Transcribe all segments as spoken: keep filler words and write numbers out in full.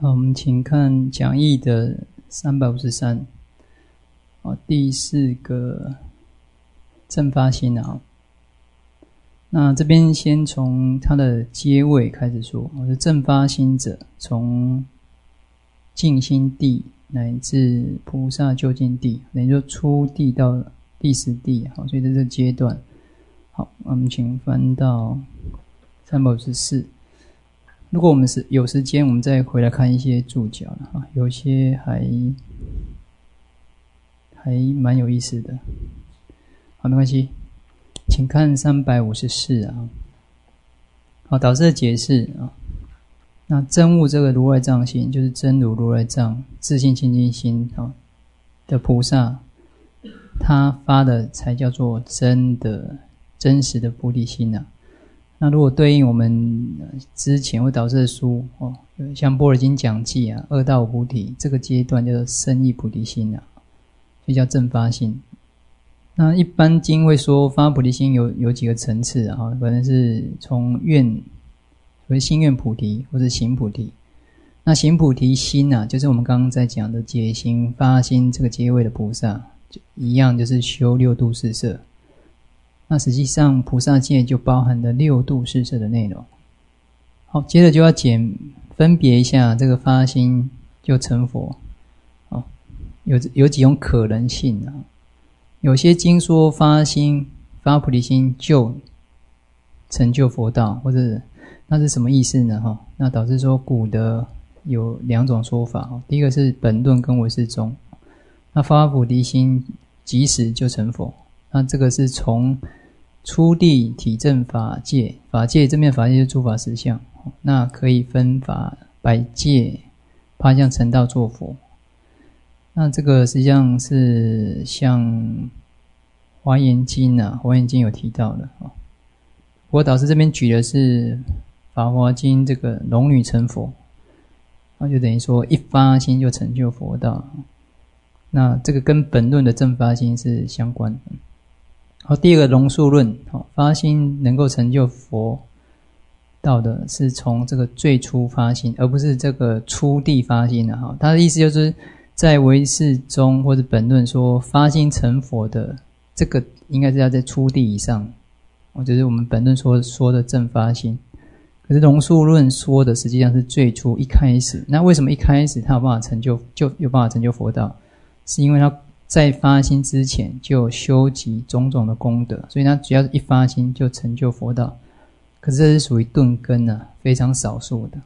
好，我们请看讲义的三百五十三，好，第四个正发心啊。那这边先从它的阶位开始说，我是正发心者，从净心地乃至菩萨究竟地，等于说初地到第十地，好，所以在这个阶段，好，我们请翻到三百五十四。如果我们是有时间，我们再回来看一些注脚了哈，有些还还蛮有意思的。好，没关系，请看三百五十四啊。好，导师的解释啊。那真悟这个如来藏心，就是真如如来藏自性清净心啊的菩萨，他发的才叫做真的真实的菩提心啊。那如果对应我们之前会导师的书哦，像《般若经讲记》啊，二到五菩提这个阶段叫做深意菩提心啊，所以叫正发心。那一般经会说发菩提心有有几个层次啊，可能是从愿，所谓心愿菩提或者行菩提。那行菩提心啊，就是我们刚刚在讲的解行发心这个阶位的菩萨，就一样就是修六度四摄。那实际上菩萨戒就包含了六度四摄的内容。好，接着就要简分别一下这个发心就成佛。好，有有几种可能性啊。有些经说发心发菩提心就成就佛道，或者那是什么意思呢？哈，那导致说古德有两种说法。第一个是本论跟唯识宗，那发菩提心即时就成佛。那这个是从初地体证法界，法界这边法界就是诸法实相，那可以分法百界趴向成道作佛。那这个实际上是像华严经啊，华严经有提到的。不过导师这边举的是法华经这个龙女成佛，那就等于说一发心就成就佛道。那这个跟本论的正发心是相关的。好，第二个龙树论，发心能够成就佛道的是从这个最初发心，而不是这个初地发心的哈。他的意思就是在唯识中或者本论说发心成佛的这个应该是要在初地以上，就是我们本论说说的正发心。可是龙树论说的实际上是最初一开始。那为什么一开始他有办法成就，就有办法成就佛道？是因为他在发心之前就修集种种的功德，所以他只要一发心就成就佛道。可是这是属于顿根啊，非常少数的。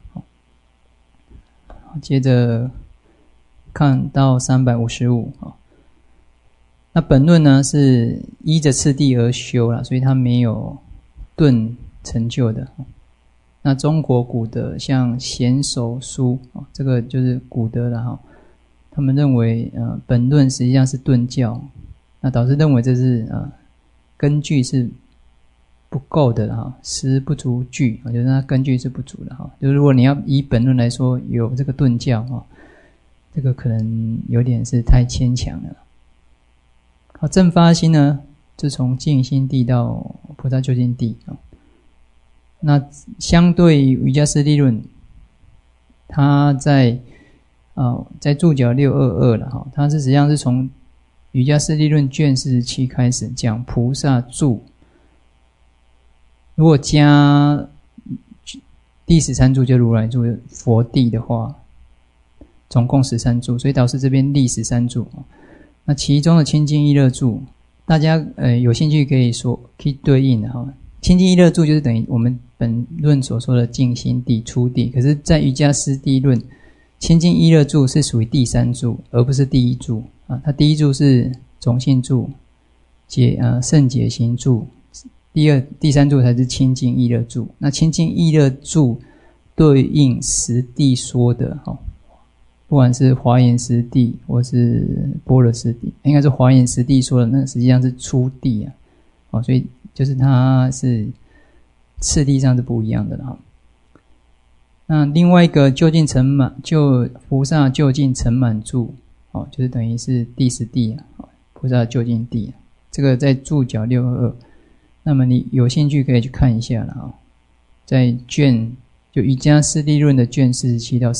接着看到三百五十五，那本论呢是依着次第而修啦，所以他没有顿成就的。那中国古德像贤首书，这个就是古德啦哈。他们认为呃本论实际上是顿教，那导师认为这是呃根据是不够的哈，实不足据，就是它根据是不足的哈。就是如果你要以本论来说有这个顿教哈，这个可能有点是太牵强了。好，正发心呢，就从净心地到菩萨究竟地啊。那相对瑜伽师地论，它在哦，在注脚六二二了哈，它是实际上是从瑜伽师地论卷四十七开始讲菩萨住，如果加第十三住就如来住佛地的话，总共十三住，所以导师这边立十三住。那其中的清净意乐住，大家呃有兴趣可以说可以对应的哈。清净意乐住就是等于我们本论所说的净心地初地，可是在瑜伽师地论清净意乐住是属于第三住，而不是第一住啊。它第一住是种性住、解呃圣解行住，第二、第三住才是清净意乐住。那清净意乐住对应实地说的哈，不管是华严实地或是般若实地，应该是华严实地说的那个实际上是初地啊，哦，所以就是它是次第上是不一样的哈。那另外一个究竟成满，就菩萨究竟成满住，哦，就是等于是第十地啊，菩萨究竟地，这个在注脚六二二。那么你有兴趣可以去看一下了啊，在卷就瑜伽师地论的卷四十七到四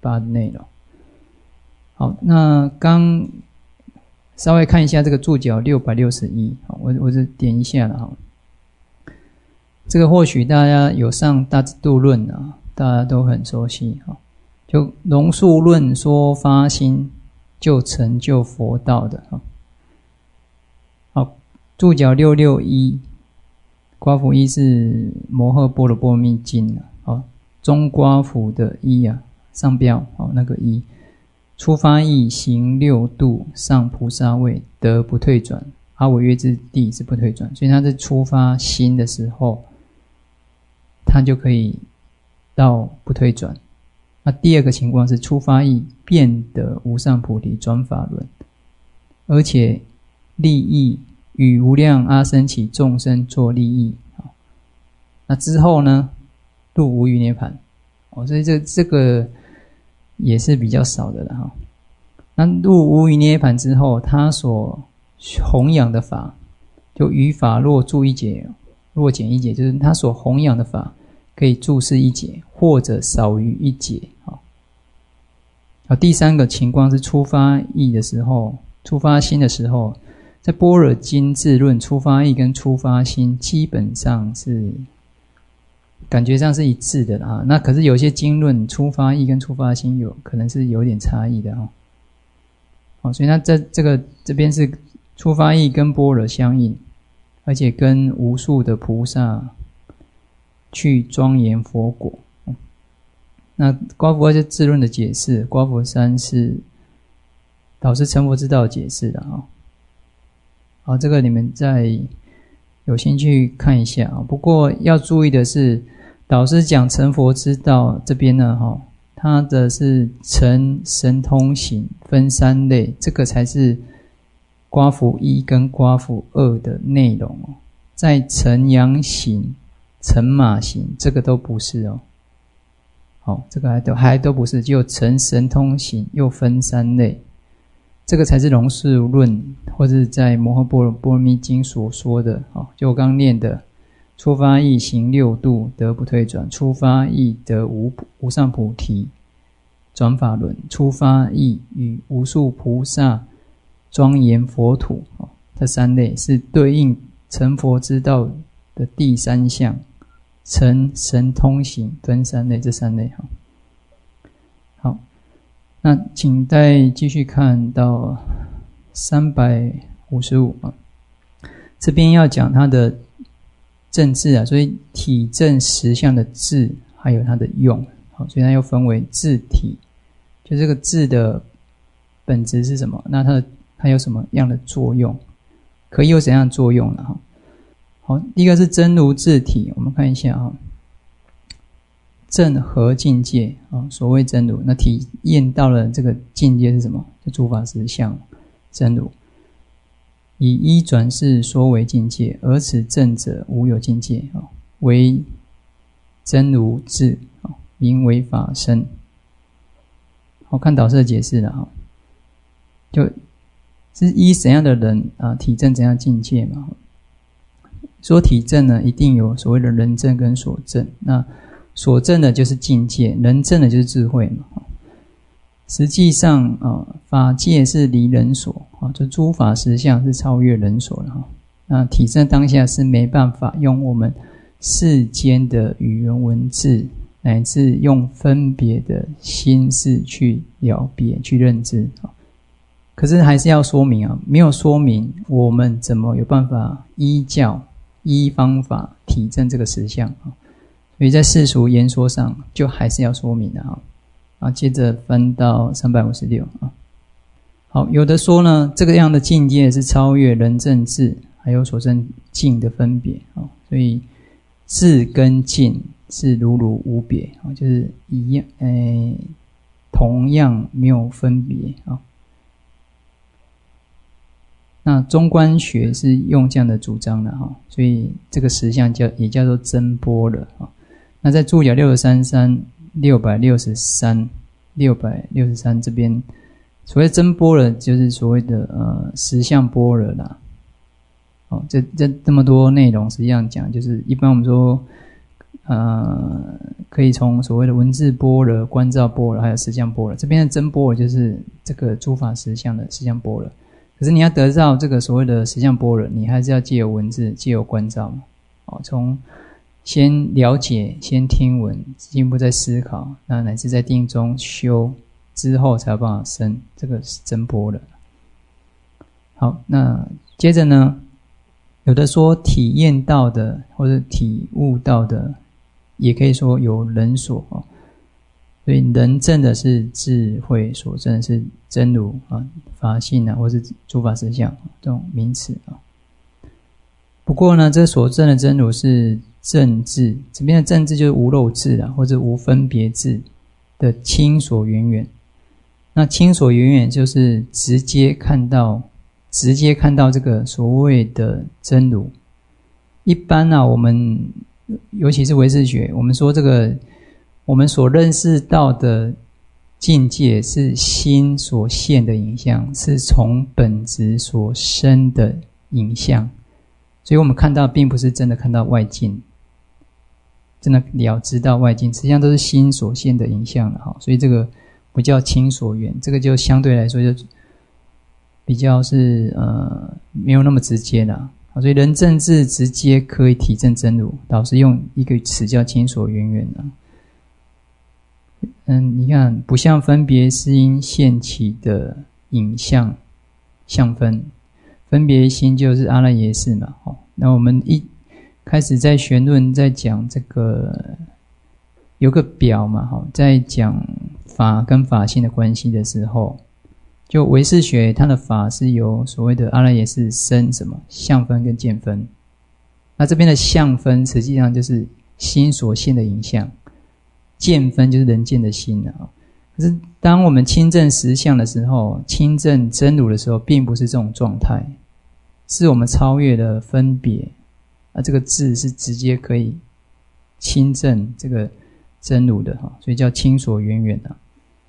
八的内容。好，那刚稍微看一下这个注脚六百六十一，我我就点一下了哈。这个或许大家有上大智度论啊，大家都很熟悉哈。就龙树论说发心就成就佛道的哈。好，注脚六六一，刮符一是摩诃般若波罗蜜经啊，好，中刮符的一啊，上标好那个一，初发意行六度上菩萨位得不退转，阿惟越之地是不退转，所以他在初发心的时候，他就可以到不退转。那第二个情况是初发意便得无上菩提转法轮，而且利益与无量阿僧祇众生做利益。那之后呢，入无余涅槃。哦，所以这这个也是比较少的了哈。那入无余涅槃之后，他所弘扬的法，就于法若住一节，若减一节，就是他所弘扬的法可以注释一节，或者少于一节。好，第三个情况是初发意的时候，初发心的时候，在般若经智论，初发意跟初发心基本上是感觉上是一致的啊。那可是有些经论初发意跟初发心有可能是有点差异的哈。好，所以那这这个这边是初发意跟般若相应，而且跟无数的菩萨去庄严佛果。那刮符二是智论的解释，刮符三是导师成佛之道的解释的啊。好，这个你们再有兴趣看一下啊。不过要注意的是，导师讲成佛之道这边呢，哈，它的是成神通行分三类，这个才是刮符一跟刮符二的内容哦。在成阳行、成马行，这个都不是哦。好，这个还都还都不是，只有成神通行又分三类，这个才是龙树论或者在摩诃般若波罗蜜经所说的。好，就我刚念的，初发意行六度得不退转，初发意得无无上菩提转法轮，初发意与无数菩萨庄严佛土，这三类是对应成佛之道的第三项。成神通行分三类，这三类哈。好，那请再继续看到三百五十五啊，这边要讲它的正字啊，所以体正实相的字还有它的用，好，所以它又分为字体，就这个字的本质是什么？那它的它有什么样的作用？可以有怎样的作用呢？哈。好，第一个是真如自体，我们看一下啊，正合境界啊，所谓真如，那体验到了这个境界是什么？就诸法实相真如，以一转世说为境界，而此正者无有境界啊，为真如自啊，名为法身。好，看导师的解释了哈，就是依怎样的人啊，体证怎样境界嘛。说体证呢，一定有所谓的人证跟所证。那所证的就是境界，人证的就是智慧嘛。实际上啊，法界是离人所啊，就诸法实相是超越人所的哈。那体证当下是没办法用我们世间的语言文字，乃至用分别的心事去了别、去认知啊。可是还是要说明啊，没有说明我们怎么有办法依教。依方法体证这个实相啊，所以在世俗言说上就还是要说明的啊。啊，接着翻到三百五十六啊。好，有的说呢，这个样的境界是超越人证智还有所证境的分别啊，所以智跟境是如如无别啊，就是一样，诶，同样没有分别啊。那中观学是用这样的主张的哈，所以这个实相叫也叫做真般若啊。那在注脚六百三十三、六百六十三、六百六十三这边，所谓真般若就是所谓的呃实相般若啦。哦，这这这么多内容，实际上讲就是一般我们说呃，可以从所谓的文字般若、观照般若，还有实相般若。这边的真般若就是这个诸法实相的实相般若。可是你要得到这个所谓的实相般若，你还是要借由文字、借由观照嘛。哦，从先了解、先听闻，进一步再思考，那乃至在定中修之后，才有办法生这个真般若。好，那接着呢，有的说体验到的或者体悟到的，也可以说由人所哦。所以人证的是智慧，所证的是真如啊、法性啊，或是诸法实相这种名词啊。不过呢，这所证的真如是正智，这边的正智就是无漏智啊，或者无分别智的亲所缘缘。那亲所缘缘就是直接看到，直接看到这个所谓的真如。一般啊，我们尤其是唯识学，我们说这个。我们所认识到的境界是心所现的影像，是从本质所生的影像，所以我们看到并不是真的看到外境，真的了知到外境，实际上都是心所现的影像了。所以这个不叫亲所缘，这个就相对来说就比较是呃没有那么直接啦。所以人证智直接可以体证真如，导师用一个词叫亲所缘缘啊。嗯，你看，不像分别思因现起的影像相分，分别心就是阿赖耶识嘛。哦，那我们一开始在玄论在讲这个有个表嘛，哈，在讲法跟法性的关系的时候，就唯识学它的法是由所谓的阿赖耶识生什么相分跟见分，那这边的相分实际上就是心所现的影像。见分就是人见的心啊，可是当我们亲证实相的时候，亲证真如的时候，并不是这种状态，是我们超越了分别，啊，这个智是直接可以亲证这个真如的哈，所以叫亲所缘缘啊。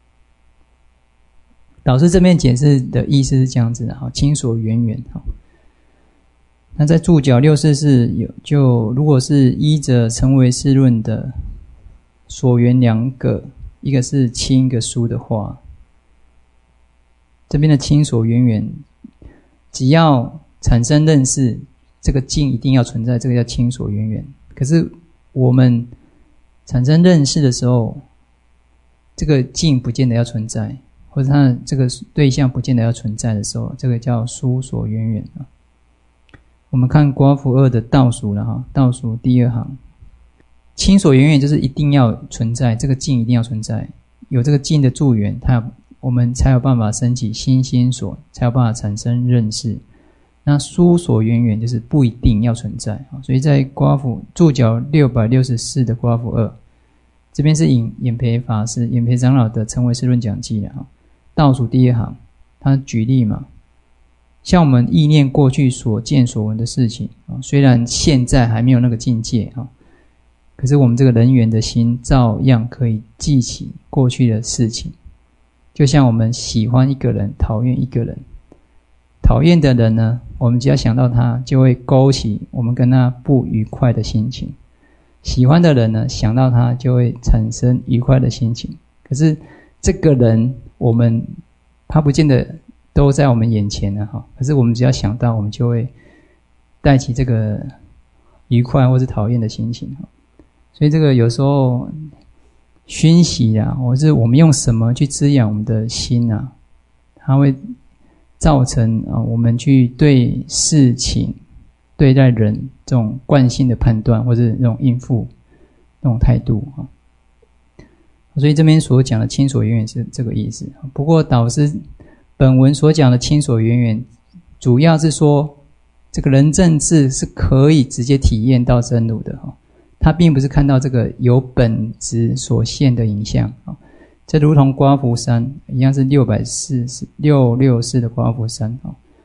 导师这边解释的意思是这样子的哈，亲所缘缘哈。那在注脚六四四有就如果是依着成唯识论的。所缘两个，一个是亲，一个疏的话，这边的亲所缘缘，只要产生认识，这个境一定要存在，这个叫亲所缘缘。可是我们产生认识的时候，这个境不见得要存在，或者它的这个对象不见得要存在的时候，这个叫疏所缘缘啊。我们看刮符二的倒数了哈，倒数第二行。亲所缘缘就是一定要存在，这个境一定要存在，有这个境的助缘，它有我们才有办法升起心心所，才有办法产生认识。那疏所缘缘就是不一定要存在，所以在刮符注脚六百六十四的刮符二，这边是引演培法师、演培长老的成唯识论讲记了。倒数第一行，他举例嘛，像我们意念过去所见所闻的事情，虽然现在还没有那个境界，可是我们这个人缘的心照样可以记起过去的事情，就像我们喜欢一个人，讨厌一个人，讨厌的人呢，我们只要想到他，就会勾起我们跟他不愉快的心情；喜欢的人呢，想到他就会产生愉快的心情。可是这个人，我们他不见得都在我们眼前呢，哈。可是我们只要想到，我们就会带起这个愉快或是讨厌的心情，哈。所以这个有时候熏习啊，或是我们用什么去滋养我们的心啊，它会造成啊我们去对事情、对待人这种惯性的判断，或是那种应付那种态度啊。所以这边所讲的亲所缘缘是这个意思。不过导师本文所讲的亲所缘缘，主要是说这个人证智是可以直接体验到真如的哈。他并不是看到这个由本质所现的影像，这如同刮符三一样，是六百四十六六四的刮符三。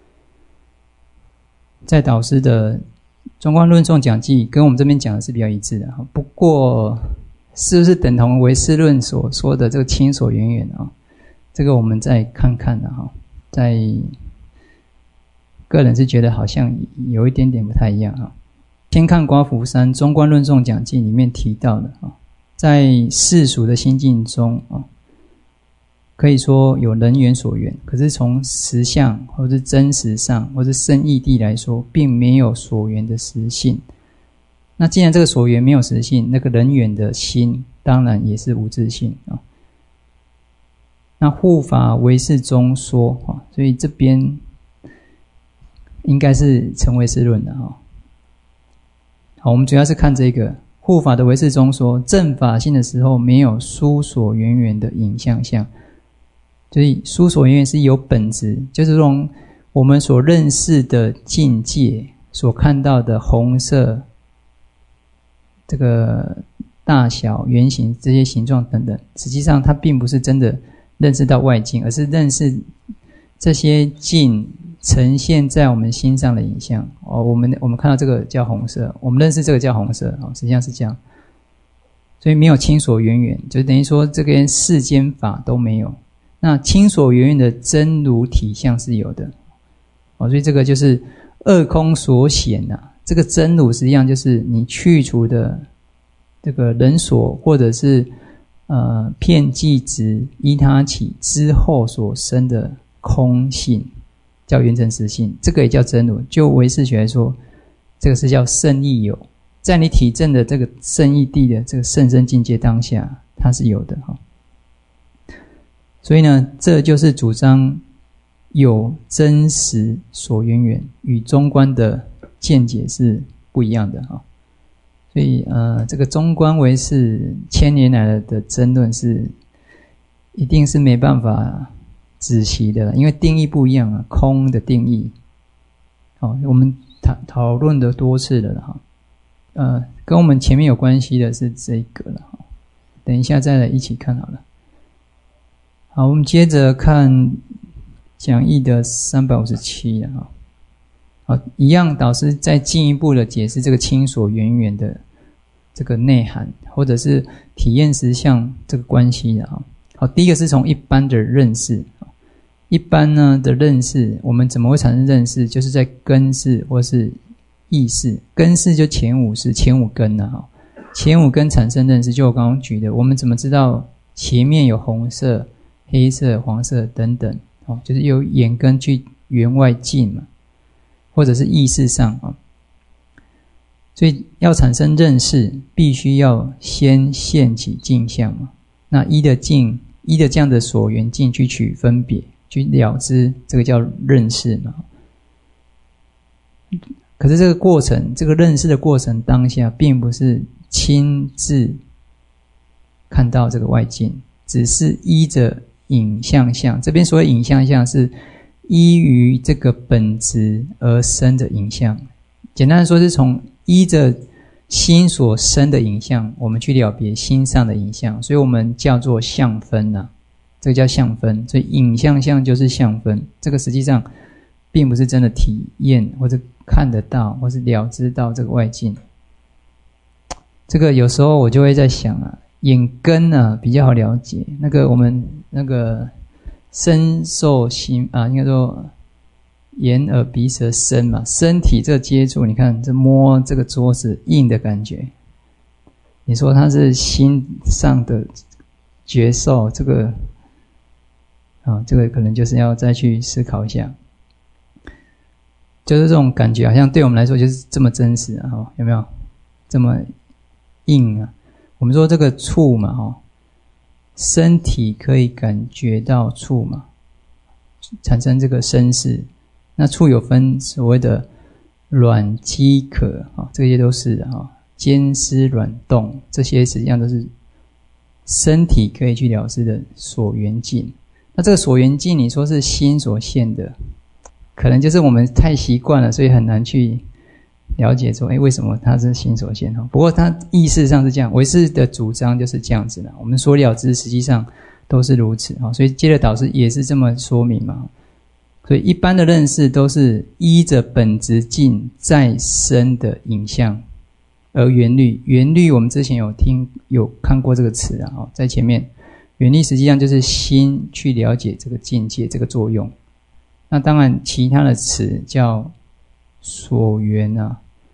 在导师的中观论颂讲记跟我们这边讲的是比较一致的，不过是不是等同唯识论所说的这个亲所缘缘啊？这个我们再看看的哈，在个人是觉得好像有一点点不太一样哈。 天看刮福山中观论颂讲记里面提到的啊，在世俗的心境中啊，可以说有人缘所缘，可是从实相或是真实上或是深义谛来说，并没有所缘的实性。那既然这个所缘没有实性，那个人缘的心当然也是无自性啊。那护法唯识中说啊，所以这边应该是成唯识论的啊。好，我们主要是看这个护法的唯识中说，正法性的时候没有殊所缘缘的影像相，所以殊所缘缘是有本质，就是从我们所认识的境界所看到的红色这个大小圆形这些形状等等，实际上它并不是真的认识到外境，而是认识这些境呈现在我们心上的影像。哦，我们我们看到这个叫红色，我们认识这个叫红色，哦，实际上是这样。所以没有亲所缘缘，就等于说这个世间法都没有。那亲所缘缘的真如体相是有的。哦，所以这个就是二空所显啊。这个真如实际上就是你去除的这个人所或者是呃遍计执依他起之后所生的空性，叫圆成实性，这个也叫真如。就唯识学来说，这个是叫圣义有，在你体证的这个圣义谛的这个甚深境界当下，它是有的哈。所以呢，这就是主张有真实所缘缘，与中观的见解是不一样的哈。所以呃，这个中观唯识千年来的争论是一定是没办法仔细的，因为定义不一样啊，空的定义。好，我们讨讨论的多次了哈。呃，跟我们前面有关系的是这个了哈。等一下再来一起看好了。好，我们接着看讲义的三百五十七了哈。好，一样导师再进一步的解释这个亲所缘缘的这个内涵，或者是体验实相这个关系的哈。好，第一个是从一般的认识，一般呢的认识，我们怎么会产生认识？就是在根识或是意识，根识就前五识，前五根啊，前五根产生认识，就我刚刚举的，我们怎么知道前面有红色、黑色、黄色等等？哦，就是由眼根去缘外境嘛。或者是意识上啊，所以要产生认识，必须要先现起境相嘛。那依的境，依的这样的所缘境去取分别，去了知，这个叫认识嘛。可是这个过程，这个认识的过程当下，并不是亲自看到这个外境，只是依着影像相。这边所谓影像相是依于这个本质而生的影像，简单的说是从依着心所生的影像，我们去了别心上的影像，所以我们叫做相分啊，这个叫相分。所以影像相就是相分，这个实际上并不是真的体验或者看得到或是了知到这个外境。这个有时候我就会在想啊，眼根啊比较好了解，那个我们那个身受心啊，应该说眼耳鼻舌身嘛，身体这个接触，你看这摸这个桌子硬的感觉，你说它是心上的觉受，这个啊，这个可能就是要再去思考一下，就是这种感觉好像对我们来说就是这么真实啊，有没有这么硬啊？我们说这个触嘛，哈。身体可以感觉到触嘛，产生这个身识。那触有分所谓的软饥渴啊，这些都是的哈，坚湿软动，这些实际上都是身体可以去了知的所缘境。那这个所缘境，你说是心所现的，可能就是我们太习惯了，所以很难去了解说，诶，为什么它是心所现？不过它意识上是这样，唯识的主张就是这样子的，我们所了知实际上都是如此，所以接着导师也是这么说明嘛。所以一般的认识都是依着本质境再生的影像而缘虑。缘虑我们之前有听有看过这个词啊，在前面缘虑实际上就是心去了解这个境界这个作用。那当然其他的词叫所缘啊，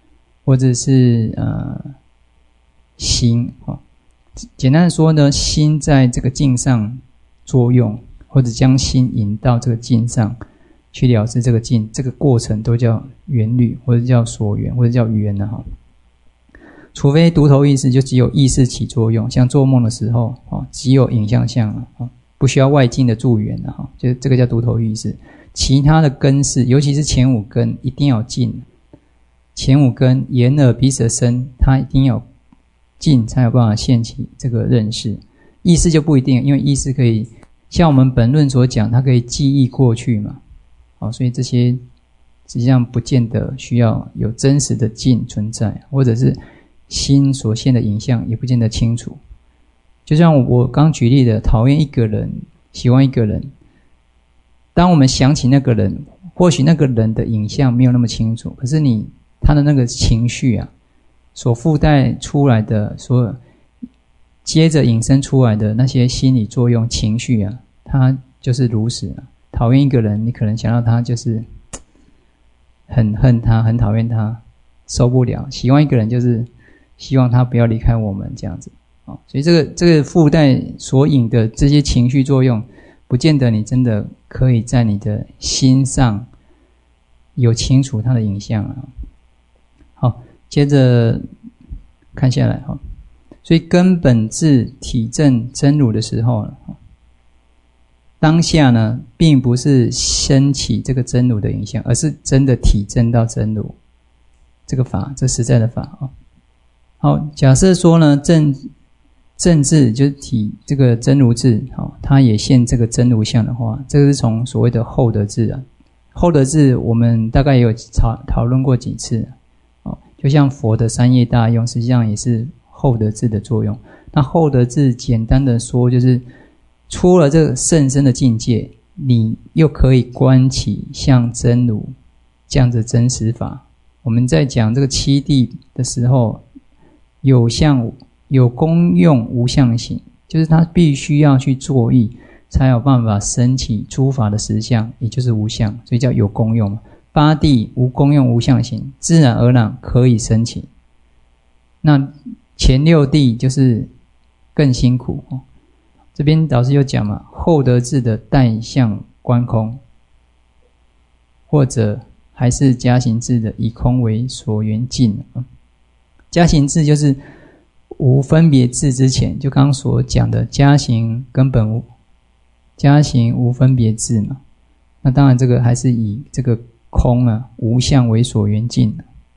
或者是呃心哦。简单的说呢，心在这个境上作用，或者将心引到这个境上去了知这个境，这个过程都叫缘虑，或者叫所缘，或者叫缘啊哈。除非独头意识，就只有意识起作用，像做梦的时候哦，只有影像相啊，不需要外境的助缘啊哈，就这个叫独头意识。其他的根识，尤其是前五根，一定要静。前五根眼耳鼻舌身，它一定要静，才有办法现起这个认识。意识就不一定，因为意识可以像我们本论所讲，它可以记忆过去嘛，好，所以这些实际上不见得需要有真实的静存在，或者是心所现的影像也不见得清楚。就像我刚举例的，讨厌一个人，喜欢一个人，当我们想起那个人，或许那个人的影像没有那么清楚，可是你他的那个情绪啊，所附带出来的，所接着引申出来的那些心理作用情绪啊，它就是如此啊。讨厌一个人，你可能想到他就是很恨他，很讨厌他，受不了；喜欢一个人，就是希望他不要离开我们这样子。哦，所以这个这个附带所引的这些情绪作用，不见得你真的可以在你的心上有清楚它的影像啊。好，接着看下来哈，所以根本智体证真如的时候，当下呢，并不是升起这个真如的影像，而是真的体证到真如这个法，这实在的法啊。好，假设说呢，正正智就是体这个真如智，好，它也现这个真如相的话，这个是从所谓的后得智啊。后得智我们大概也有讨讨论过几次，哦，就像佛的三业大用，实际上也是后得智的作用。那后得智简单的说，就是出了这个甚深的境界，你又可以观起像真如这样的真实法。我们在讲这个七谛的时候，有相有功用无相行，就是他必须要去作意，才有办法升起诸法的实相，也就是无相，所以叫有功用嘛。八谛无功用无相行，自然而然可以升起。那前六谛就是更辛苦哦。这边老师有讲嘛，后得智的带相观空，或者还是加行智的以空为所缘境。加行智就是无分别智之前，就刚刚所讲的加行根本无加行无分别智嘛。那当然这个还是以这个空啊无相为所缘境，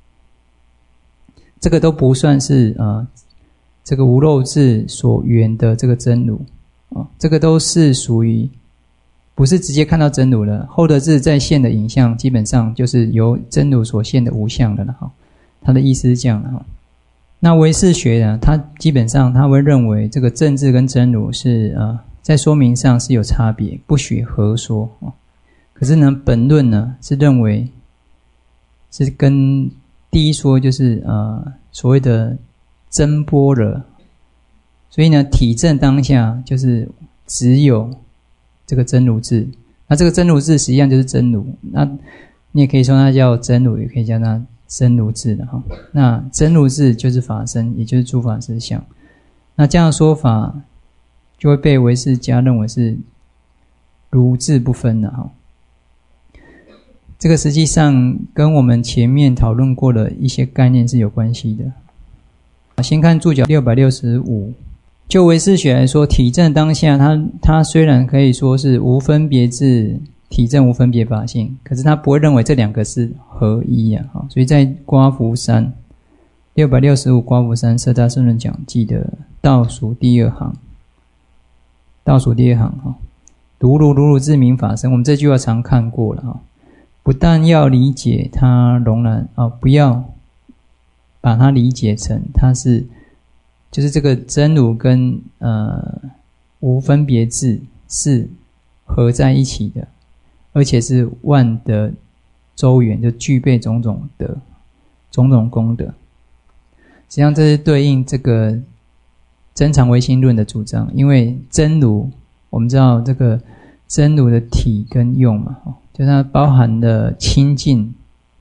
这个都不算是呃这个无漏智所缘的这个真如啊，这个都是属于不是直接看到真如的。后得智在现的影像基本上就是由真如所现的无相的了哈。他的意思是这样的哈。那唯识学呢，他基本上他会认为这个正智跟真如是呃在说明上是有差别，不许合说。可是呢，本论呢是认为是跟第一说就是呃所谓的真般若，所以呢体证当下就是只有这个真如智。那这个真如智实际上就是真如，那你也可以说它叫真如，也可以叫它真如智的哈。那真如智就是法身，也就是诸法实相。那这样的说法就会被唯识家认为是如智不分的哈。这个实际上跟我们前面讨论过的一些概念是有关系的。先看注脚六百六十五，就唯识学来说，体证当下它它虽然可以说是无分别智体证无分别法性，可是他不会认为这两个是合一啊。所以在刮符三六百六十五刮符三色大圣论讲记的倒数第二行，倒数第二行哈，如如如如自明法身，我们这句话常看过了哈。不但要理解它仍然啊，不要把它理解成它是就是这个真如跟呃无分别智是合在一起的，而且是万德周圆，就具备种种的种种功德。实际上这是对应这个真常唯心论的主张，因为真如我们知道这个真如的体跟用嘛，就是它包含了清净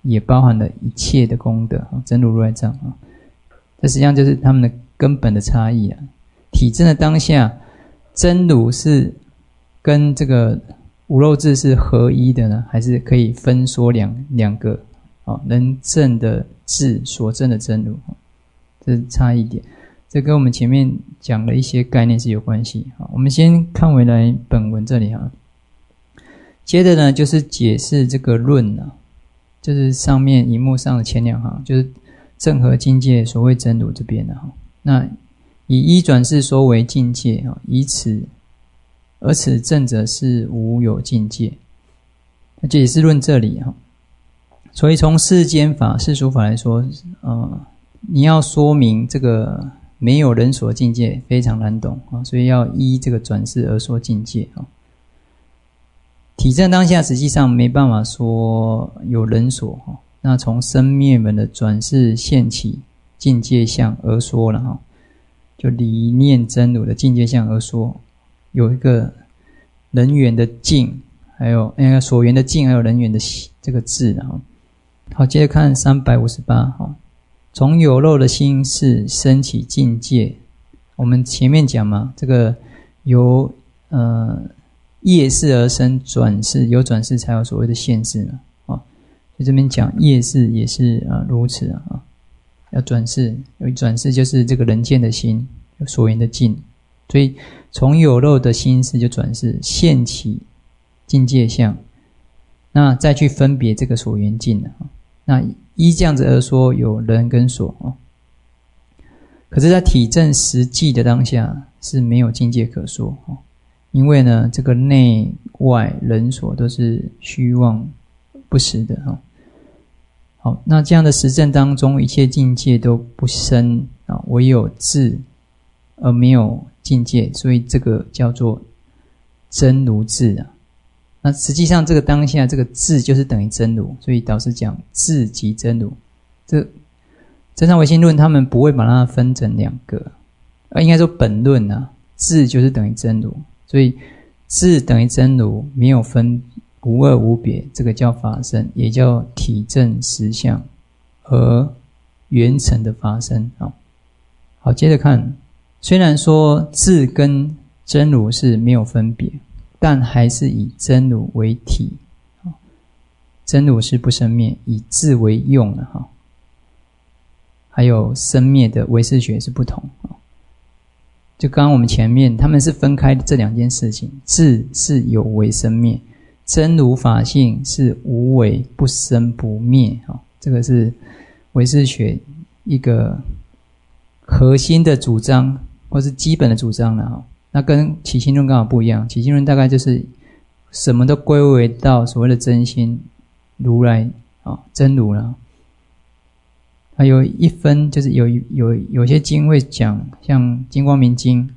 也包含了一切的功德，真如如来藏啊。这实际上就是他们的根本的差异啊。体证的当下，真如是跟这个无漏智是合一的呢，还是可以分说两两个啊？能证的智所证的真如，这是差异点。这跟我们前面讲的一些概念是有关系。好，我们先看回来本文这里哈。接着呢，就是解释这个论啊，就是上面荧幕上的前两行，就是正合境界所谓真如这边的哈。那以一转世说为境界啊，以此而此证者是无有境界。那解释论这里哈，所以从世间法世俗法来说，呃，你要说明这个没有人所境界非常难懂啊，所以要依这个转世而说境界啊。体证当下实际上没办法说有人所哈，那从生灭门的转世现起境界相而说了哈，就理念真如的境界相而说，有一个人缘的境，还有那个所缘的境，还有人缘的这个智哈。好，接着看三百五十八哈。从有漏的心事升起境界，我们前面讲嘛，这个由呃业事而生转世，有转世才有所谓的现世嘛，啊，所以这边讲业事也是啊如此啊，要转世，有转世就是这个人见的心，有所缘的境，所以从有漏的心事就转世，现起境界相，那再去分别这个所缘境了，那依这样子而说有人跟所哦，可是在体证实际的当下是没有境界可说哦，因为呢这个内外人所都是虚妄不实的哦。好，那这样的实证当中，一切境界都不生啊，唯有智而没有境界，所以这个叫做真如智啊。那实际上这个当下这个智就是等于真如，所以导师讲智即真如。这真善唯心论他们不会把它分成两个，而应该说本论啊，智就是等于真如，所以智等于真如，没有分无二无别，这个叫法身，也叫体证实相而圆成的法身。好，好，接着看，虽然说智跟真如是没有分别，但还是以真如为体，真如是不生灭，以智为用了哈。还有生灭的唯识学是不同，就刚刚我们前面他们是分开这两件事情，智是有为生灭，真如法性是无为不生不灭，这个是唯识学一个核心的主张或是基本的主张了。那跟起信论刚好不一样，起信论大概就是什么都归为到所谓的真心如来啊，真如了。还有一分就是有有有些经会讲，像金光明经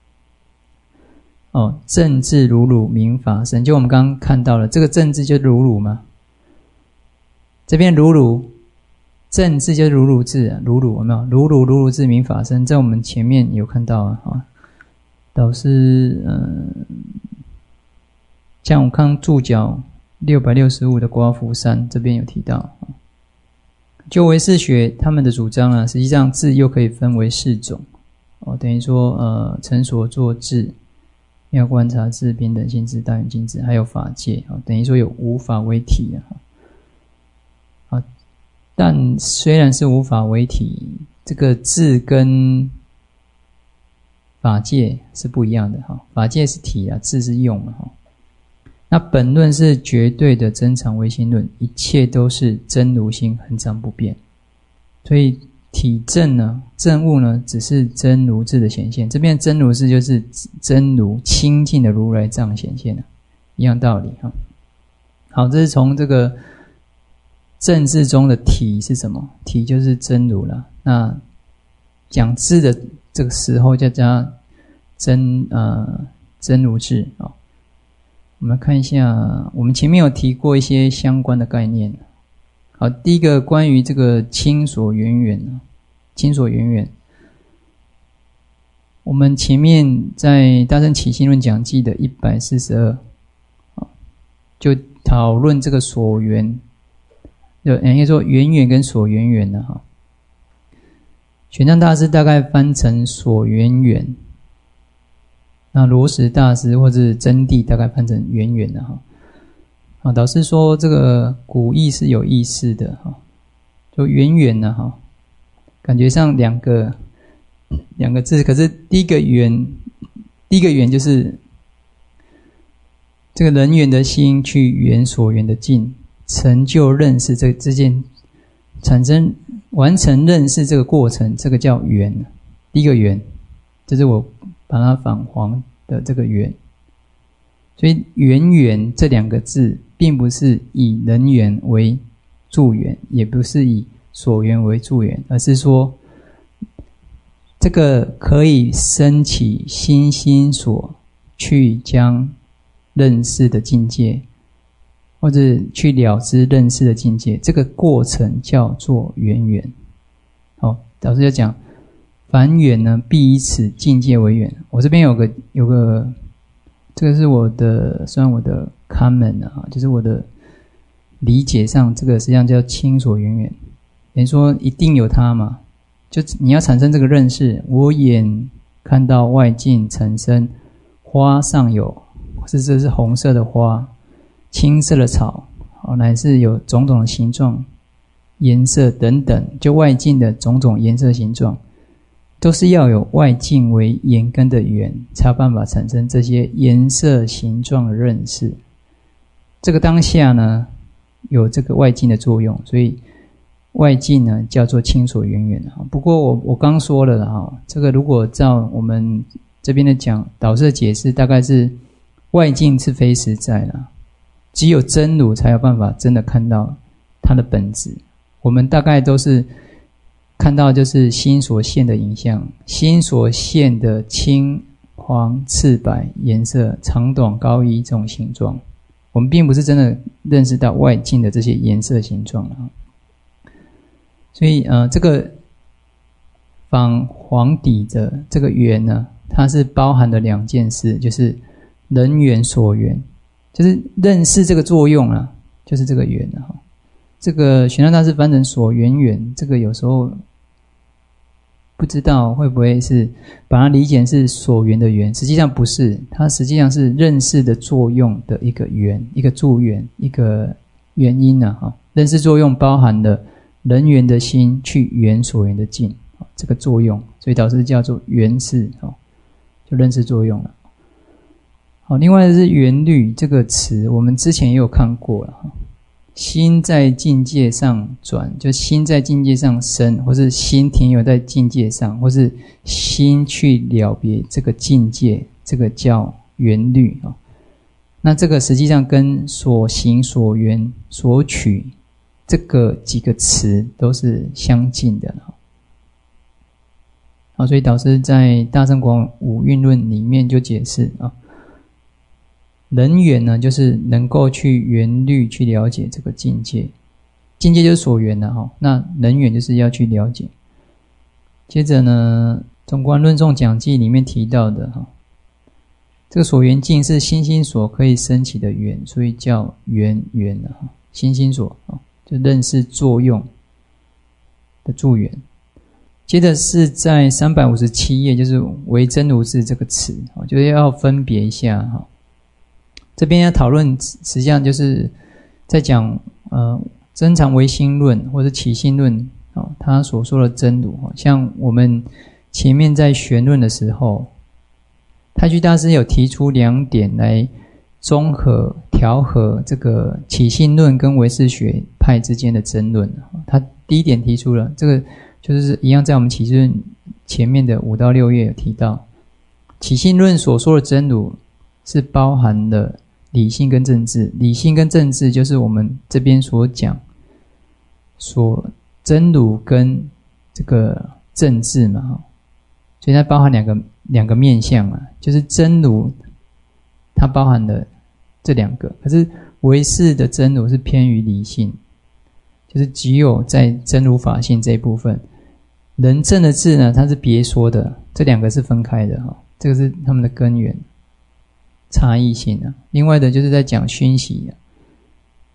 哦，正智如汝名法身，就我们刚刚看到了这个正智就是如汝嘛，这边如汝正智就是如汝智啊，如汝有没有？如汝如汝智名法身，在我们前面有看到啊。啊导师嗯，像我看注脚六百六十五的刮福山这边有提到，就唯识学他们的主张啊，实际上智又可以分为四种哦，等于说呃成所作智、妙观察智、平等性智、大圆镜智，还有法界哦，等于说有无法为体啊。啊，但虽然是无法为体，这个智跟法界是不一样的哈，法界是体啊，智是用哈。那本论是绝对的真常唯心论，一切都是真如心，恒常不变。所以体证呢，证物呢，只是真如智的显现。这边真如智就是真如清净的如来藏显现，一样道理哈。好，这是从这个正智中的体是什么？体就是真如了。那讲智的这个时候就加真呃真如智啊、哦。我们看一下，我们前面有提过一些相关的概念。好，第一个关于这个亲所缘缘，亲所缘缘，我们前面在大乘起信论讲记的一百四十二，就讨论这个所缘就应该说缘缘跟所缘缘的哈。玄奘大师大概翻成所缘缘，那罗什大师或是真谛大概翻成缘缘的哈。啊，导师说这个古义是有意思的哈，就缘缘呢哈，感觉上两个两个字，可是第一个缘，第一个缘就是这个人缘的心去缘所缘的境，成就认识这之间产生完成认识这个过程，这个叫缘。第一个缘，这是我把它仿黄的这个缘。所以缘缘这两个字，并不是以人缘为助缘，也不是以所缘为助缘，而是说这个可以升起心心所去将认识的境界，或者去了知认识的境界，这个过程叫做缘缘。好，导师就讲凡缘呢，必以此境界为缘。我这边有个有个，这个是我的，算我的 comment 啊，就是我的理解上，这个实际上叫亲所缘缘。等于说一定有它嘛，就你要产生这个认识，我眼看到外境产生花上有，是这是红色的花，青色的草，乃至有种种的形状、颜色等等，就外境的种种颜色形状，都是要有外境为眼根的缘，才有办法产生这些颜色形状的认识。这个当下呢，有这个外境的作用，所以外境呢叫做亲所缘缘。不过我我刚说了哈，这个如果照我们这边的讲，导师的解释大概是外境是非实在啦，只有真如才有办法真的看到它的本质。我们大概都是看到就是心所现的影像，心所现的青黄赤白颜色、长短高低这种形状，我们并不是真的认识到外境的这些颜色形状了。所以呃，这个仿黄底的这个缘呢，它是包含了两件事，就是人缘所缘，就是认识这个作用啊，就是这个缘啊。这个玄奘大师翻成所缘缘，这个有时候不知道会不会是把它理解是所缘的缘，实际上不是，它实际上是认识的作用的一个缘，一个助缘，一个原因啊。认识作用包含了人缘的心去缘所缘的境，这个作用，所以导师叫做缘识，就认识作用了。好，另外是缘虑这个词，我们之前也有看过了。心在境界上转，就心在境界上生，或是心停留在境界上，或是心去了别这个境界，这个叫缘虑。那这个实际上跟所行所缘所取这个几个词都是相近的。好，所以导师在大乘广五蕴论里面就解释啊，人缘呢，就是能够去缘虑去了解这个境界，境界就是所缘了哈。那人缘就是要去了解。接着呢，中观论颂讲记里面提到的哈，这个所缘境是心心所可以升起的缘，所以叫缘缘的哈。心心所啊，就认识作用的助缘。接着是在三百五十七页，就是为真如智这个词，就是要分别一下哈。这边要讨论，实际上就是在讲呃真常唯心论或者起心论哦，他所说的真如。像我们前面在玄论的时候，太虚大师有提出两点来综合调和这个起心论跟唯识学派之间的争论。他第一点提出了这个，就是一样在我们起心论前面的五到六页有提到，起心论所说的真如是包含了理性跟政治，理性跟政治就是我们这边所讲所真如跟这个政治嘛，所以它包含两个两个面向啊，就是真如它包含了这两个，可是唯识的真如是偏于理性，就是只有在真如法性这一部分，人证的智呢它是别说的，这两个是分开的哈，这个是他们的根源差异性啊。另外的就是在讲熏习啊，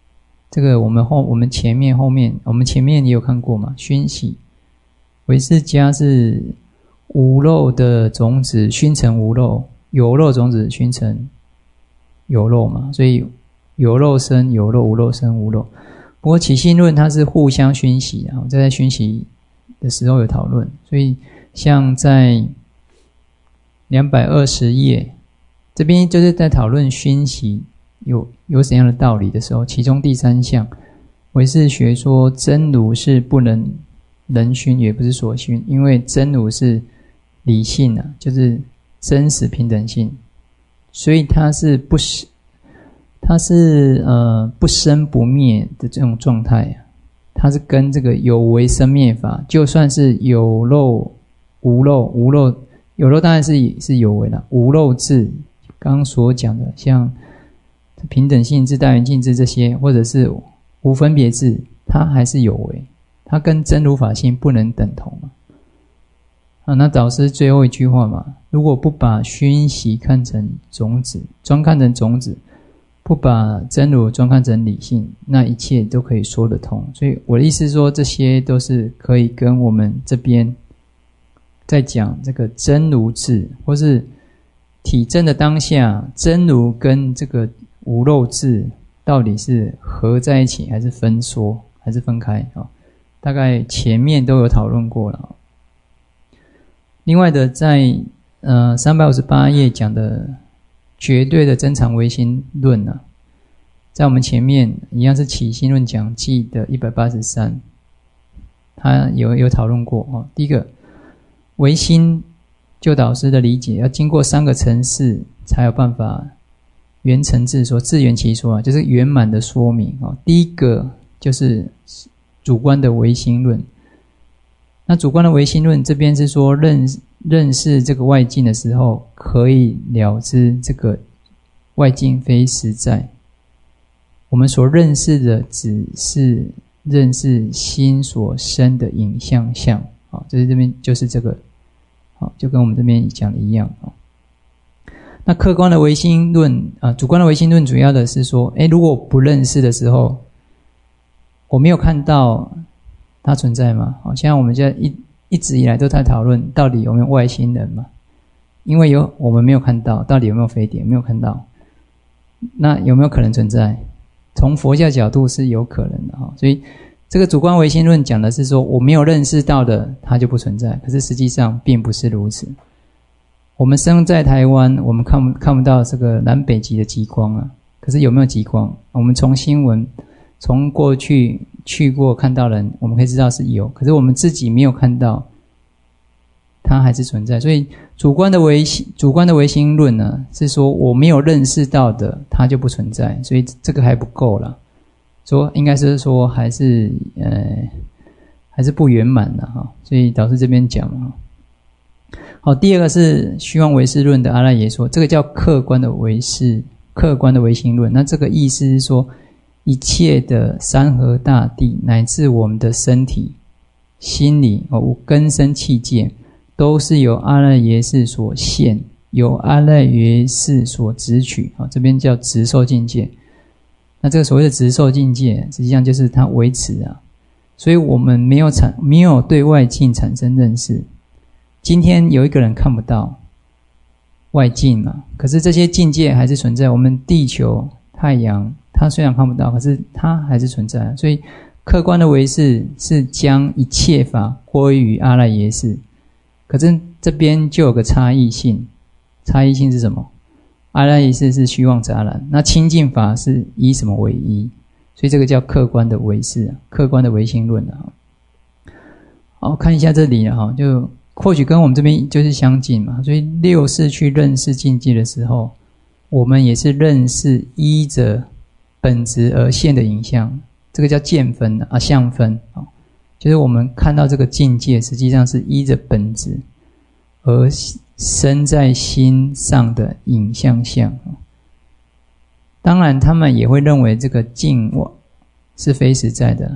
这个我们后我们前面后面我们前面也有看过嘛，熏习唯识家是无漏的种子熏成无漏，有漏种子熏成有漏嘛，所以有漏生有漏，无漏生无漏。不过起信论它是互相熏习啊，这在熏习的时候有讨论，所以像在两百二十页这边就是在讨论熏习有有怎样的道理的时候，其中第三项唯识学说真如是不能人熏，也不是所熏，因为真如是理性啊，就是真实平等性，所以它是不它是呃不生不灭的这种状态啊，它是跟这个有为生灭法，就算是有漏无漏，无漏有漏当然是是有为啦，无漏智刚刚所讲的像平等性智、大圆镜智这些，或者是无分别智，它还是有为，它跟真如法性不能等同嘛。啊，那导师最后一句话嘛，如果不把熏习看成种子，专看成种子，不把真如专看成理性，那一切都可以说得通。所以我的意思是说，这些都是可以跟我们这边在讲这个真如智，或是体证的当下，真如跟这个无漏智到底是合在一起，还是分缩，还是分开啊？大概前面都有讨论过了。另外的在呃三百五十八页讲的绝对的真常唯心论啊，在我们前面一样是起信论讲记的一百八十三，他有有讨论过哦。第一个唯心，就导师的理解，要经过三个层次才有办法圆成自说，自圆其说啊，就是圆满的说明哦。第一个就是主观的唯心论。那主观的唯心论这边是说认认识这个外境的时候，可以了知这个外境非实在。我们所认识的只是认识心所生的影像相，好，这是这边就是这个，好，就跟我们这边讲的一样啊。那客观的唯心论啊，主观的唯心论主要的是说，诶，如果不认识的时候，我没有看到它存在吗？好像我们现在一一直以来都在讨论到底有没有外星人嘛？因为有我们没有看到，到底有没有飞碟？没有看到，那有没有可能存在？从佛教角度是有可能的哈。所以这个主观唯心论讲的是说，我没有认识到的，它就不存在。可是实际上并不是如此。我们生在台湾，我们看不看不到这个南北极的极光啊？可是有没有极光？我们从新闻，从过去去过看到人，我们可以知道是有，可是我们自己没有看到，它还是存在。所以主观的唯心主观的唯心论呢，是说我没有认识到的，它就不存在，所以这个还不够啦。说应该是说还是呃还是不圆满的哈。所以导师这边讲哈。好，第二个是虚妄唯识论的阿赖耶说，这个叫客观的唯识，客观的唯心论。那这个意思是说，一切的山河大地，乃至我们的身体、心理、哦、根身器界，都是由阿赖耶识所现，由阿赖耶识所执取。哦、这边叫执受境界。那这个所谓的执受境界，实际上就是它维持啊。所以我们没有产没有对外境产生认识。今天有一个人看不到外境嘛，可是这些境界还是存在。我们地球、太阳，它虽然看不到，可是它还是存在。所以客观的唯识是将一切法归于阿赖耶识，可是这边就有个差异性。差异性是什么？阿赖耶识是虚妄杂染，那清净法是以什么为一？所以这个叫客观的唯识，客观的唯心论啊。好，看一下这里啊，就或许跟我们这边就是相近嘛。所以六识去认识境界的时候，我们也是认识依着本质而现的影像，这个叫见分啊，相分啊，就是我们看到这个境界，实际上是依着本质而生在心上的影像相。当然，他们也会认为这个境是非实在的。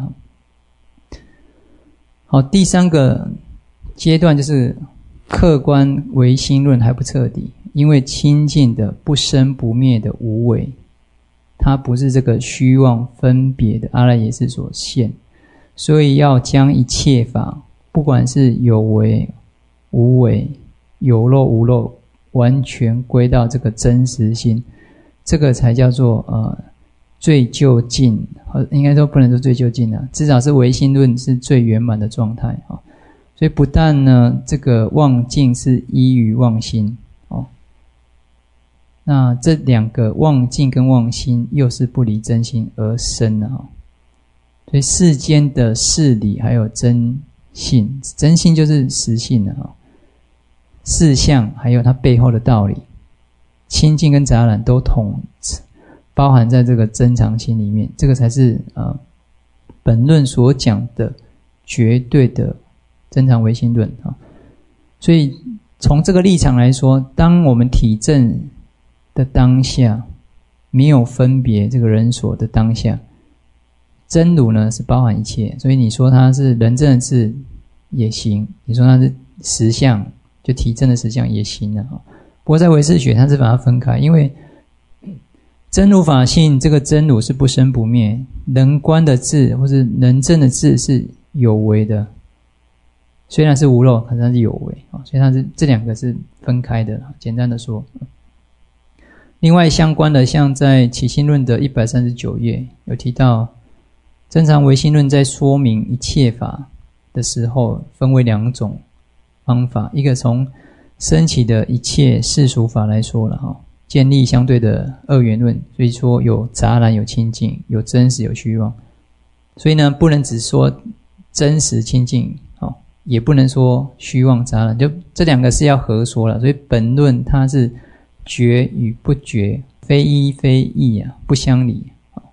好，第三个阶段就是客观唯心论还不彻底，因为清净的不生不灭的无为， 它不是这个虚妄分别的阿赖耶识所现，所以要将一切法，不管是有为无为，有漏无漏，完全归到这个真实心，这个才叫做呃最究竟，应该说不能说最究竟啊，至少是唯心论是最圆满的状态啊。所以不但呢，这个妄境是依于妄心哦，那这两个妄境跟妄心又是不离真心而生的哈。所以世间的事理还有真性，真性就是实性的哈。事相还有它背后的道理，清净跟杂染都统包含在这个真常心里面，这个才是呃本论所讲的绝对的真常唯心论啊。所以从这个立场来说，当我们体证的当下没有分别，这个人所的当下，真如呢是包含一切，所以你说它是人证的智也行，你说它是实相，就体证的实相也行啊。不过在唯识学它是把它分开，因为真如法性这个真如是不生不灭，能观的智或是能证的智是有为的，虽然是无漏，可是它是有为，所以它是这两个是分开的，简单的说。另外相关的，像在起信论的一百三十九页有提到，真常唯心论在说明一切法的时候分为两种方法，一个从升起的一切世俗法来说了哈，建立相对的二元论，所以说有杂染有清净，有真实有虚妄，所以呢不能只说真实清净，也不能说虚妄杂染，就这两个是要合说了。所以本论它是觉与不觉，非一非异啊，不相离。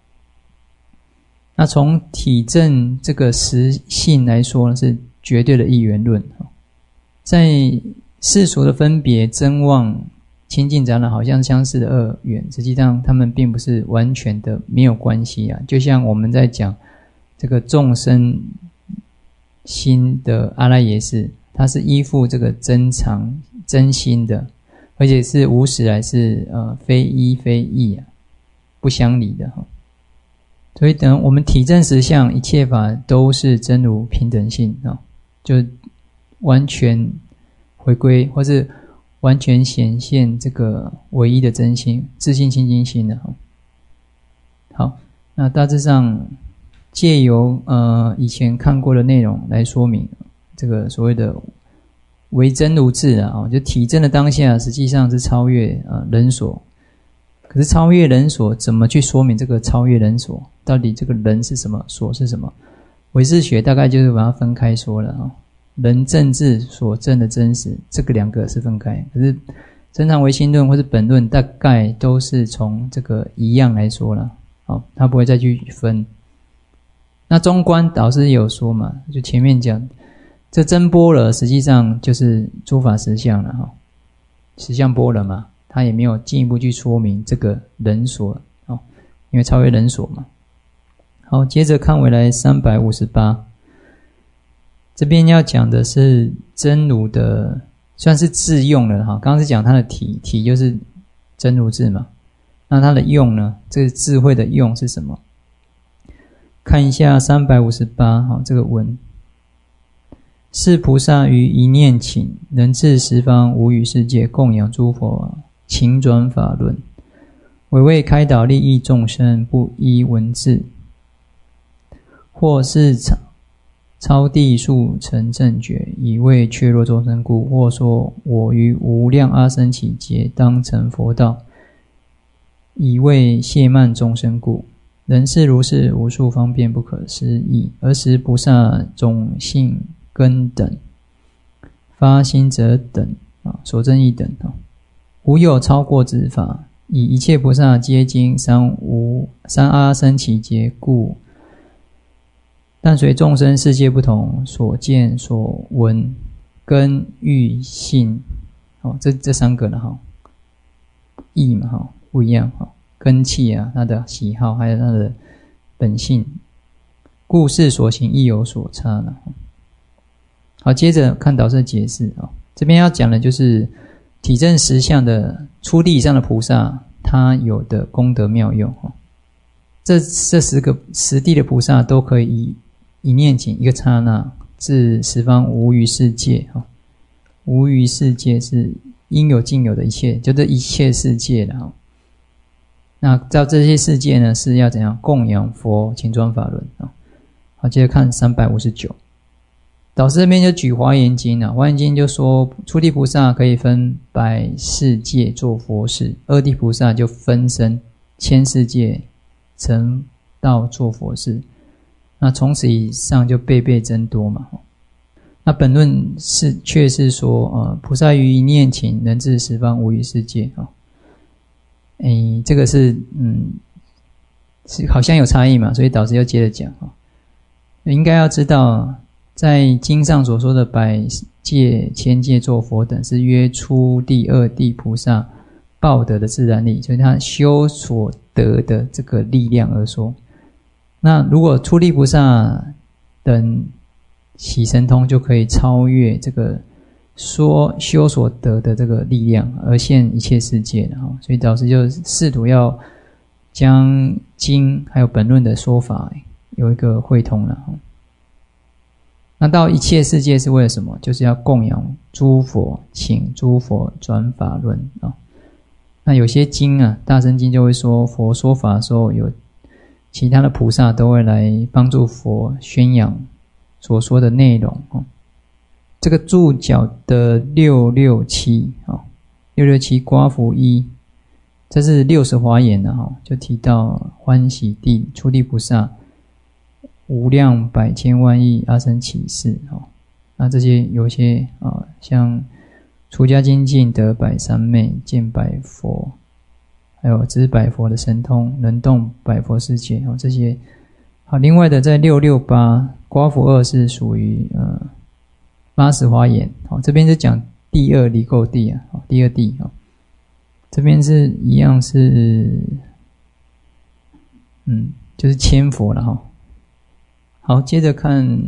那从体证这个实性来说呢，是绝对的一元论。在世俗的分别真妄清净杂染好像相似的二元，实际上他们并不是完全的没有关系啊。就像我们在讲这个众生心的阿赖耶识，它是依附这个真常真心的，而且是无始来是呃非一非异啊，不相离的哈。所以等我们体证实相，一切法都是真如平等性啊，就完全回归或是完全显现这个唯一的真心，自性清净心的哈。好，那大致上借由呃以前看过的内容来说明这个所谓的唯真如智啊，就体证的当下实际上是超越呃人所，可是超越人所怎么去说明这个超越人所？到底这个人是什么，所是什么？唯识学大概就是把它分开说了啊，人证智所证的真实，这个两个是分开。可是真常唯心论或是本论大概都是从这个一样来说了，好，他不会再去分。那中观导师也有说嘛，就前面讲这真般若实际上就是诸法实相了哈，实相般若嘛，他也没有进一步去说明这个人所哦，因为超越人所嘛。好，接着看回来三百五十八，这边要讲的是真如的，算是智用了哈。刚刚是讲它的体，体就是真如智嘛。那它的用呢？这个智慧的用是什么？看一下三百五十八哈，这个文。是菩萨于一念请，能至十方无余世界供养诸佛，请转法轮，为为开导利益众生，不依文字。或是超超地速成正觉，以为却弱众生故；或说我于无量阿僧祇劫当成佛道，以为懈慢众生故。人是如是，无数方便不可思议。尔时菩萨种性根等，发心者等啊，所证亦等啊，无有超过之法。以一切菩萨皆经三无三阿僧祇劫故。但随众生世界不同，所见所闻根欲性，哦，这这三个了哈，意嘛哈不一样哈，根器啊，他的喜好还有他的本性，故事所行亦有所差了。好，接着看导师解释啊，这边要讲的就是体证实相的初地以上的菩萨，他有的功德妙用哈。 这这十个十地的菩萨都可以以一念顷一个刹那至十方无余世界。无余世界是应有尽有的一切，就这一切世界了。那到这些世界呢，是要怎样供养佛请转法轮。好，接着看三百五十九。导师这边就举华严经啊，华严经就说初地菩萨可以分百世界做佛事，二地菩萨就分身千世界成道做佛事，那从此以上就倍倍增多嘛。那本论是却是说，呃，菩萨于一念顷能至十方无余世界啊。诶，这个是嗯，是好像有差异嘛，所以导师又接着讲啊。应该要知道，在经上所说的百界、千界做佛等，是约初地、二地菩萨报得的自然力，所以他修所得的这个力量而说。那如果初地菩萨等起神通，就可以超越这个说修所得的这个力量，而现一切世界了。所以导师就试图要将经还有本论的说法有一个汇通了。那到一切世界是为了什么？就是要供养诸佛，请诸佛转法轮啊。那有些经啊，大乘经就会说，佛说法的时候，有其他的菩萨都会来帮助佛宣扬所说的内容。这个注脚的六六七，六六七刮符一，这是六十华严的，就提到欢喜地、初地菩萨、无量百千万亿阿僧祇世。那这些有些啊，像出家精进得百三昧，见百佛，还有知百佛的神通，能动百佛世界，这些。好，另外的在六六八刮符二是属于呃八十华严。好，这边是讲第二离垢地啊，第二地啊，这边是一样是嗯，就是千佛了哈。好，接着看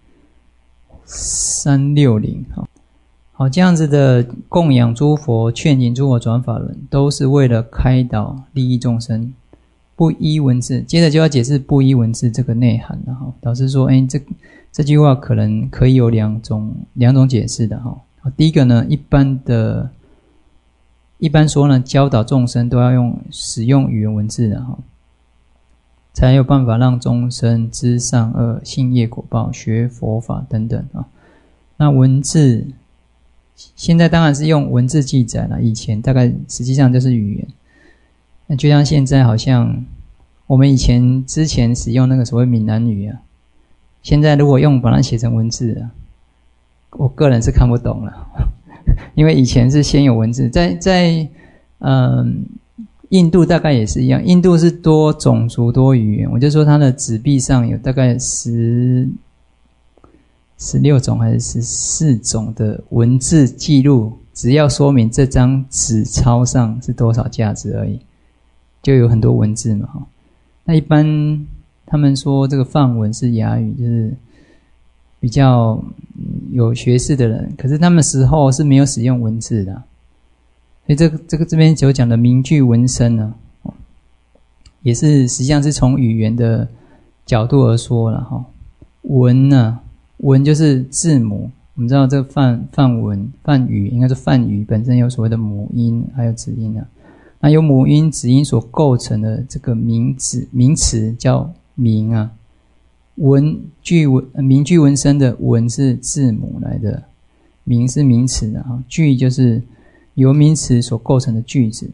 三六零。好，好，这样子的供养诸佛、劝引诸佛转法轮，都是为了开导利益众生。不依文字，接着就要解释不依文字这个内涵了哈。导师说，哎，这这句话可能可以有两种两种解释的哈。第一个呢，一般的，一般说呢，教导众生都要用使用语言文字的哈，才有办法让众生知善恶、信业果报、学佛法等等啊。那文字现在当然是用文字记载了，以前大概实际上就是语言。那就像现在好像我们以前之前使用那个所谓闽南语啊，现在如果用把它写成文字啊，我个人是看不懂了。因为以前是先有文字，在在嗯印度大概也是一样，印度是多种族多语言，我就说它的纸币上有大概十十六种还是十四种的文字记录，只要说明这张纸钞上是多少价值而已。就有很多文字嘛，那一般他们说这个梵文是雅语，就是比较有学识的人，可是他们时候是没有使用文字的，所以这个这个这边所讲的名句文声呢，也是实际上是从语言的角度而说了哈。文呢，文就是字母，我们知道这个梵梵文梵语应该是梵语本身有所谓的母音还有子音啊。那由母音、子音所构成的这个名词，名词叫名啊。文句文名句文声的文是字母来的，名是名词的啊。句就是由名词所构成的句子。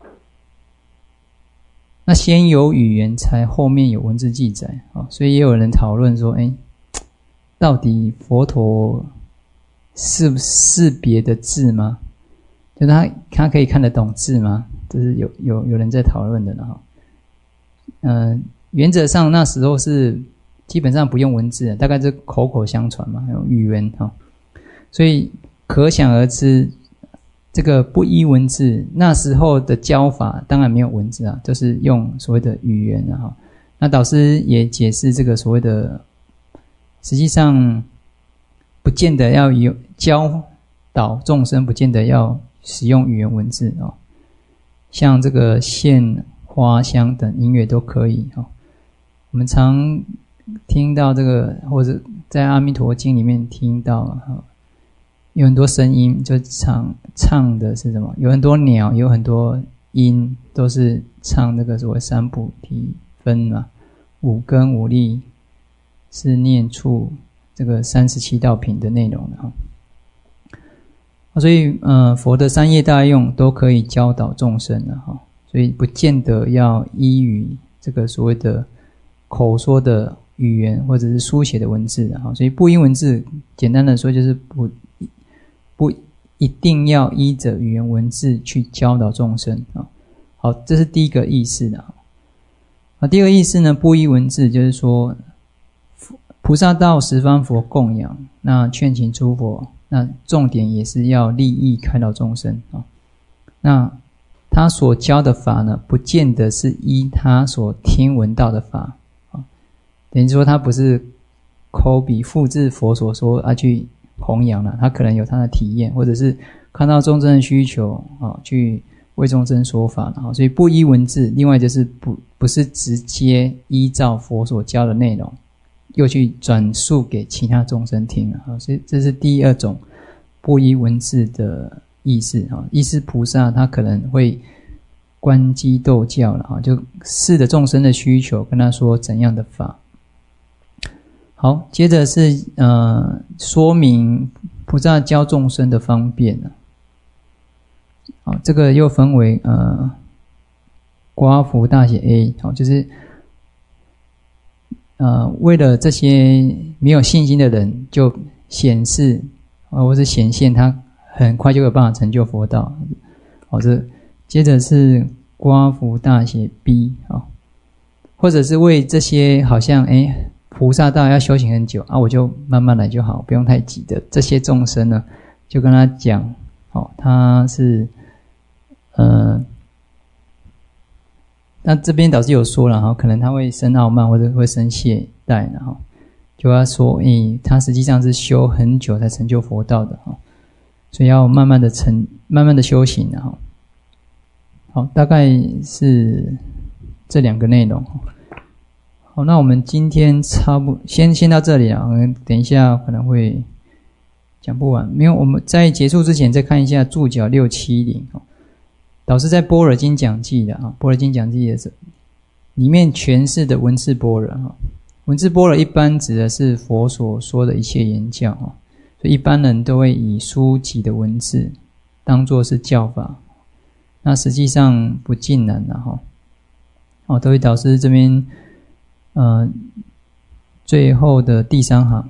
那先有语言，才后面有文字记载啊。所以也有人讨论说，哎，到底佛陀是识别的字吗？就他他可以看得懂字吗？这是有有有人在讨论的了哈。呃，原则上那时候是基本上不用文字的，大概是口口相传嘛，有语言哈。所以可想而知，这个不依文字，那时候的教法当然没有文字啊，就是用所谓的语言啊哈。那导师也解释这个所谓的，实际上不见得要有教导众生，不见得要使用语言文字啊。像这个现花香等音乐都可以哈。我们常听到这个，或者在阿弥陀经里面听到哈，有很多声音，就唱唱的是什么？有很多鸟，有很多音，都是唱那个所谓三菩提分嘛，五根五力是念处这个三十七道品的内容的哈。所以呃，佛的三业大用都可以教导众生的哈，所以不见得要依于这个所谓的口说的语言或者是书写的文字哈。所以部音文字简单的说就是不不一定要依着语言文字去教导众生啊。好，这是第一个意思的。啊，第二个意思呢，不依文字就是说，菩萨道十方佛供养，那劝请诸佛，那重点也是要利益开导众生啊。那他所教的法呢，不见得是依他所听闻到的法啊，等于说他不是抠笔复制佛所说啊去弘扬了，他可能有他的体验，或者是看到众生的需求啊，去为众生说法了。所以不依文字，另外就是不不是直接依照佛所教的内容，又去转述给其他众生听了。所以这是第二种不依文字的意思啊。意思菩萨他可能会观机斗教了啊，就视着众生的需求，跟他说怎样的法。好，接着是呃说明菩萨教众生的方便啊。好，这个又分为呃刮符大写 A， 好，就是呃为了这些没有信心的人，就显示啊或是显现他很快就有办法成就佛道。好，这接着是刮符大写 B 啊，或者是为这些好像诶菩萨道要修行很久啊，我就慢慢来就好，不用太急的这些众生呢，就跟他讲，好，他是呃，那这边导师有说了哈，可能他会生傲慢或者会生懈怠，然后就要说，诶，他实际上是修很久才成就佛道的哈，所以要慢慢的成，慢慢的修行的哈。好，大概是这两个内容。好，那我们今天差不先先到这里啊，我们等一下可能会讲不完，因为我们在结束之前再看一下注脚六七零哦。导师在般若经讲记的啊，般若经讲记的是里面诠释的文字般若啊，文字般若一般指的是佛所说的一切言教啊，所以一般人都会以书籍的文字当作是教法，那实际上不尽然的哈。哦，德慧导师这边呃最后的第三行，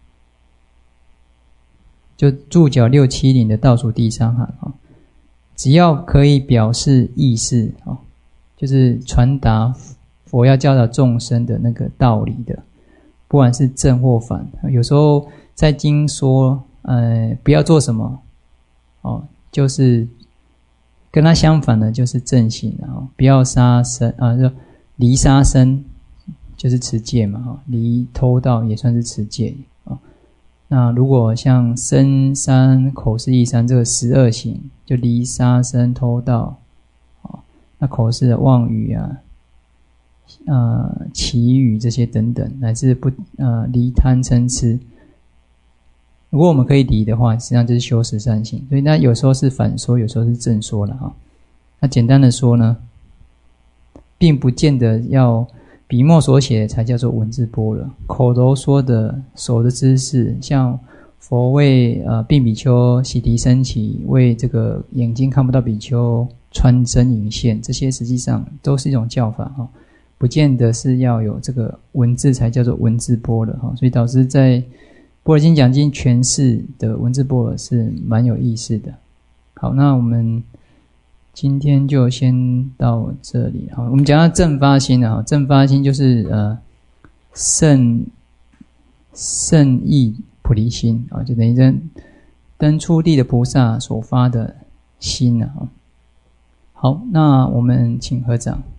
就注脚六七零的倒数第三行啊。只要可以表示意思啊，就是传达佛要教导众生的那个道理的，不管是正或反。有时候在经说呃不要做什么哦，就是跟他相反的就是正行，然后不要杀生啊，就离杀生就是持戒嘛哈，离偷盗也算是持戒啊。那如果像身三口是意三这个十二行，就离杀生偷盗，哦，那口是妄语啊，呃绮语这些等等，乃至不呃离贪嗔痴。如果我们可以离的话，实际上就是修十善行。所以那有时候是反说，有时候是正说了哈。那简单的说呢，并不见得要笔墨所写的才叫做文字般若，口头说的手的姿势，像佛为呃病比丘洗涤身体，为这个眼睛看不到比丘穿针引线，这些实际上都是一种教法哈，不见得是要有这个文字才叫做文字般若哈。所以导师在般若经讲经诠释的文字般若是蛮有意思的。好，那我们今天就先到这里。好，我们讲到正发心啊，正发心就是呃圣圣意菩提心啊，就等于跟登初地的菩萨所发的心啊。好，那我们请合掌。